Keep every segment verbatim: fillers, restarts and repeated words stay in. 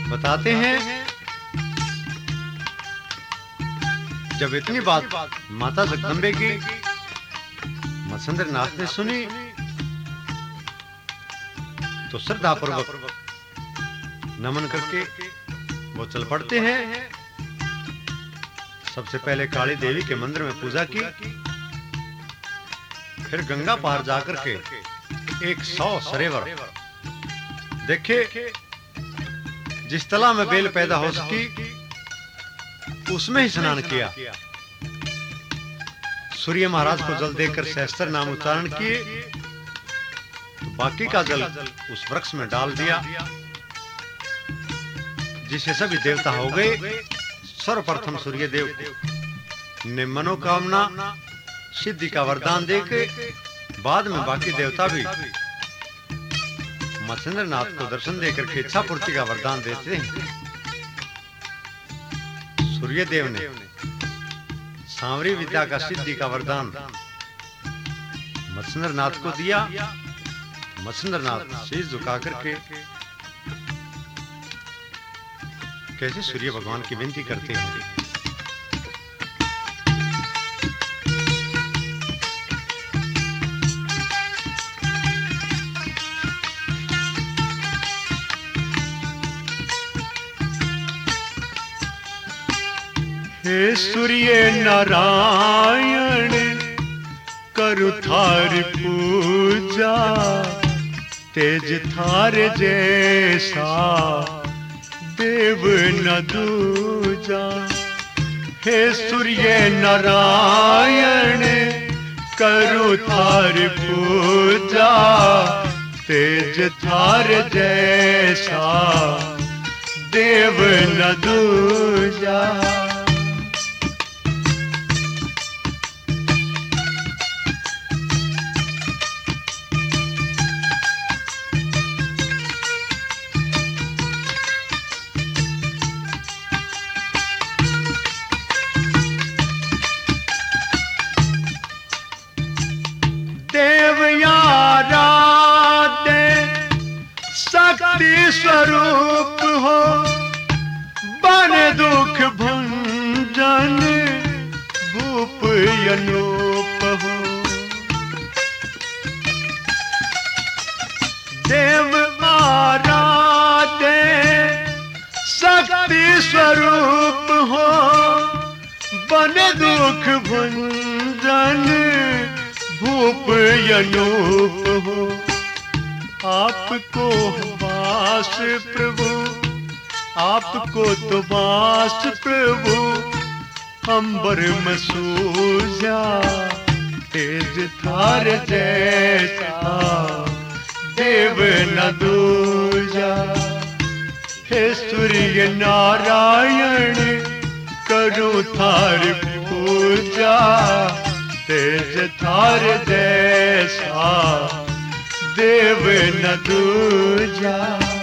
बताते हैं जब इतनी बात माता जगदम्बे की मत्स्येंद्र नाथ ने सुनी तो श्रद्धा पूर्वक नमन करके वो चल पड़ते हैं। सबसे पहले काली देवी के मंदिर में पूजा की, फिर गंगा पार जाकर के एक सौ सरेवर देखे, जिस तालाब में बेल पैदा हो सकी उसमें ही स्नान किया। सूर्य महाराज को जल देकर सहस्त्र नाम उच्चारण किए तो बाकी का जल उस वृक्ष में डाल दिया, जिससे सभी देवता हो गए। सर्वप्रथम सूर्य देव ने मनोकामना सिद्धि का वरदान देके बाद में बाकी देवता भी मत्स्येंद्र नाथ को दर्शन देकर के इच्छा पूर्ति का वरदान देते हैं। सूर्य देव ने सांवरी विद्या का सिद्धि का वरदान मत्स्येंद्र नाथ को दिया। मत्स्येंद्र नाथ शीश झुका करके कैसे सूर्य भगवान की विनती करते हैं। हे सूर्य नारायण करु थार पूजा, तेज थार जैसा देव न दूजा। हे सूर्य नारायण करु थार पूजा, तेज थार जैसा देव न दूजा। शक्ति स्वरूप हो बन दुख भंजन भूप अनूप हो। देव आराधे शक्ति स्वरूप हो बन दुख भंजन भूप अनूप हो। आपको वास प्रभु, आपको तो वास प्रभु, अंबर में सूझा तेज थार जैसा देव न दूजा। हे सूर्य नारायण करो थार पूजा, तेज थार जैसा देव न दूजा।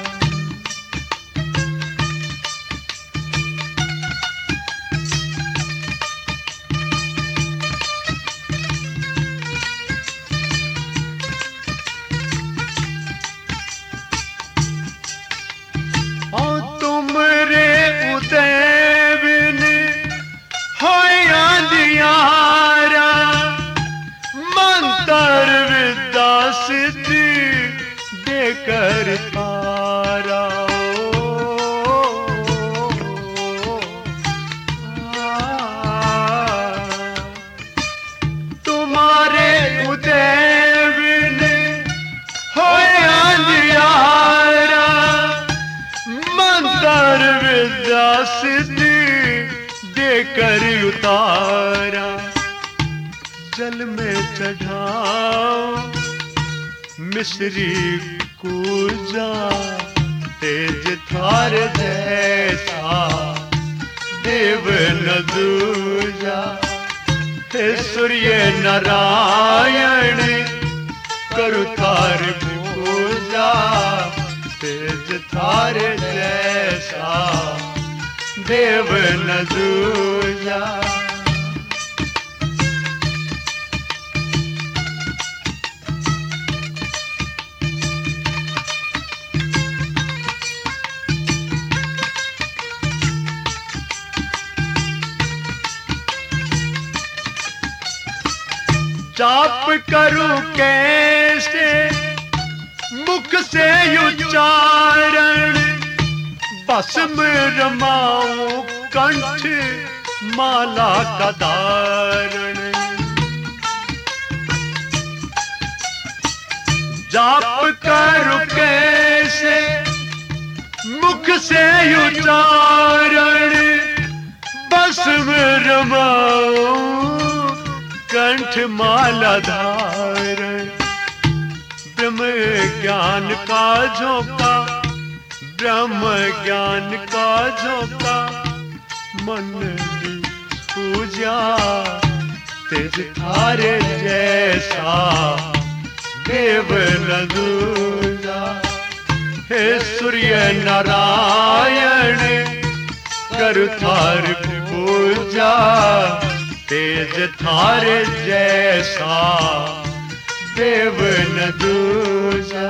और तुमरे उदय बिन होया दियारा, मंत्र विद्या सिद्धि देकर तारा। तुम्हारे उदय बिन होया अंधियारा, मंत्र विद्या सिद्धि देकर उतारा। जल में चढ़ाओ मिश्री कूजा, तेज थार जैसा देव न दूजा। हे सूर्य नारायण करु थार पूजा, तेज थार जैसा देव न दूजा। जाप करूं कैसे मुख से उच्चारण, बस में रमाऊं कंठ माला का धारण। जाप करूं कैसे मुख से उच्चारण, बस में रमाऊं कंठ माला धारण। ब्रह्म ज्ञान का झोंका, ब्रह्म ज्ञान का झोंका, मन की पूजा तेज थारे जैसा देव न दूजा। हे सूर्य नारायण कर थार पूजा, तेज थारे जैसा देव न दूजा।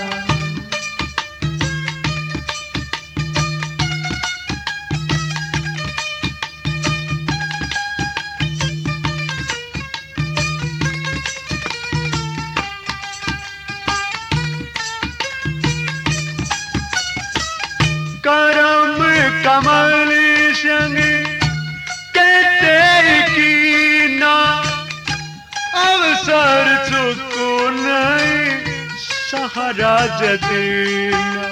करम कमल संग कहते की ना, अवसर चुको नहीं सहारा जदीना।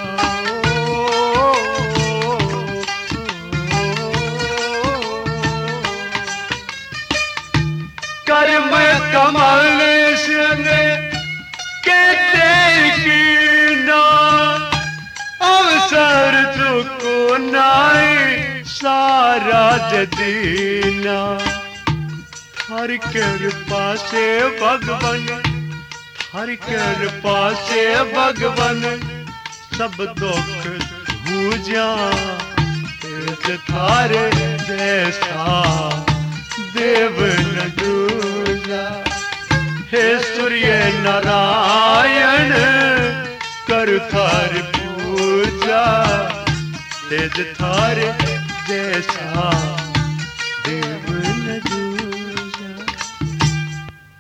कर्म कमल संग कहते की ना, अवसर चुको नहीं सारा जदीना। हर कृपा से भगवन, हर कृपा से भगवन, सब दुख भूजा तेज थारे जैसा देव न दूजा। हे सूर्य नारायण कर थार पूजा, तेज थारे जैसा